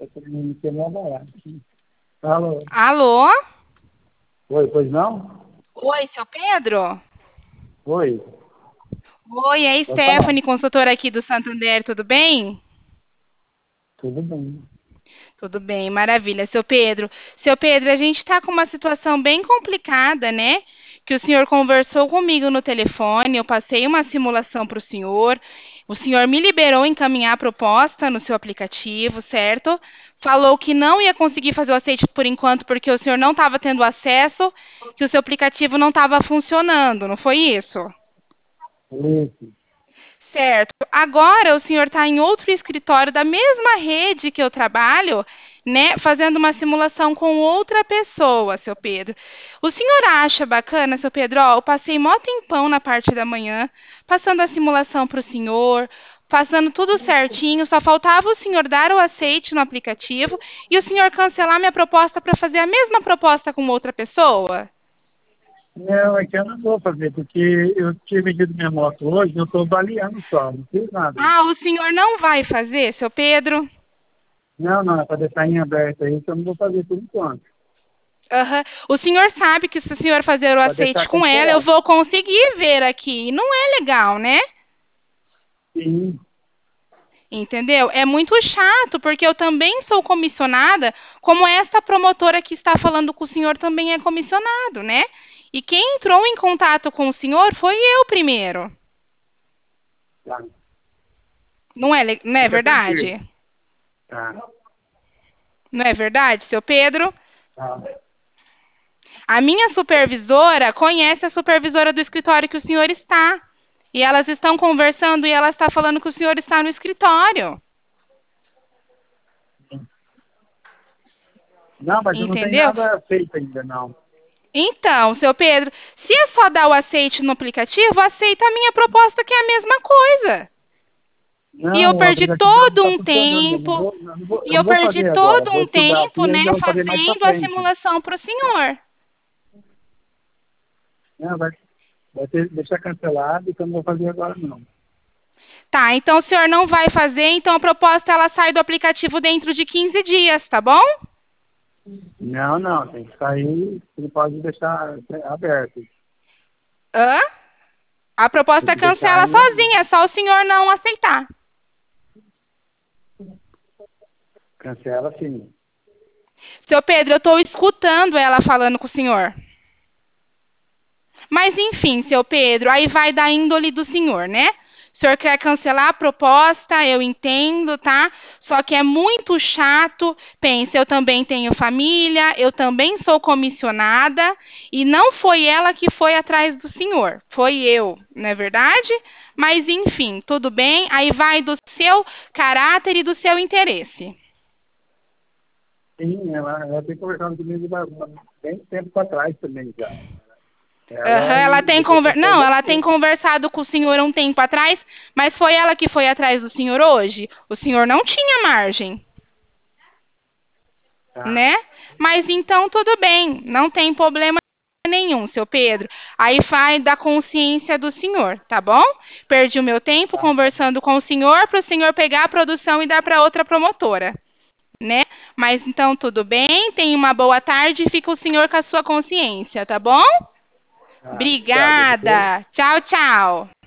Que é mais barato. Alô? Alô? Oi, pois não? Oi, seu Pedro? Oi, Oi, é a pode falar. Stephanie, consultora aqui do Santander, tudo bem? Tudo bem. Tudo bem, maravilha. Seu Pedro, a gente está com uma situação bem complicada, né? Que o senhor conversou comigo no telefone, eu passei uma simulação para o senhor me liberou encaminhar a proposta no seu aplicativo, certo? Falou que não ia conseguir fazer o aceite por enquanto porque o senhor não estava tendo acesso, que o seu aplicativo não estava funcionando, não foi isso? Isso. Certo. Agora o senhor está em outro escritório da mesma rede que eu trabalho, né, fazendo uma simulação com outra pessoa, seu Pedro. O senhor acha bacana, seu Pedro? Ó, eu passei mó tempão na parte da manhã, passando a simulação para o senhor, passando tudo certinho, só faltava o senhor dar o aceite no aplicativo e o senhor cancelar minha proposta para fazer a mesma proposta com outra pessoa? Não, é que eu não vou fazer, porque eu tinha vendido minha moto hoje, eu estou avaliando só, não fiz nada. Ah, o senhor não vai fazer, seu Pedro? Não, não, é para deixar em aberto aí, que eu não vou fazer por enquanto. Aham. O senhor sabe que se o senhor fazer o Para deixar aceite com ela, eu cancelado. vou conseguir ver aqui. E não é legal, né? Sim, Entendeu? É muito chato, porque eu também sou comissionada, como essa promotora que está falando com o senhor também é comissionado, né? E quem entrou em contato com o senhor foi eu primeiro. tá. Não é Fica tranquilo. verdade? Tá, Não é verdade, seu Pedro? tá. A minha supervisora conhece a supervisora do escritório que o senhor está. E elas estão conversando e ela está falando que o senhor está no escritório. Não, mas eu não tenho Entendeu? nada feito ainda, não. Então, seu Pedro, se é só dar o aceite no aplicativo, aceita a minha proposta, que é a mesma coisa. E eu Não, o perdi aplicativo já não todo está um funcionando, tempo, eu não vou fazer agora, vou estudar aqui né, e eu vou fazer mais para fazendo a frente. simulação para o senhor. Não, vai ter, deixar cancelado, então não vou fazer agora não. Tá, então o senhor não vai fazer, então a proposta ela sai do aplicativo dentro de 15 dias, tá bom? Não, não, tem que sair, não pode deixar aberto. Hã? A Tem proposta que deixar cancela aí aberto. sozinha, é só o senhor não aceitar. Cancela sim. Seu Pedro, eu estou escutando ela falando com o senhor. Mas enfim, seu Pedro, aí vai da índole do senhor, né? O senhor quer cancelar a proposta, eu entendo, tá? Só que é muito chato. Pense, eu também tenho família, eu também sou comissionada e não foi ela que foi atrás do senhor, foi eu, não é verdade? Mas enfim, tudo bem, aí vai do seu caráter e do seu interesse. Sim, ela tem conversado comigo bem tempo para trás também já. Aham, Ela e depois foi Não, ela tem você. conversado com o senhor um tempo atrás, mas foi ela que foi atrás do senhor hoje? O senhor não tinha margem, Tá, né? Mas então tudo bem, não tem problema nenhum, seu Pedro. Aí vai da consciência do senhor, tá bom? Perdi o meu tempo tá. conversando com o senhor para o senhor pegar a produção e dar para outra promotora, né? Mas então tudo bem, tenha uma boa tarde e fica o senhor com a sua consciência, tá bom? Tá, obrigado. Depois Obrigada. Tchau, tchau.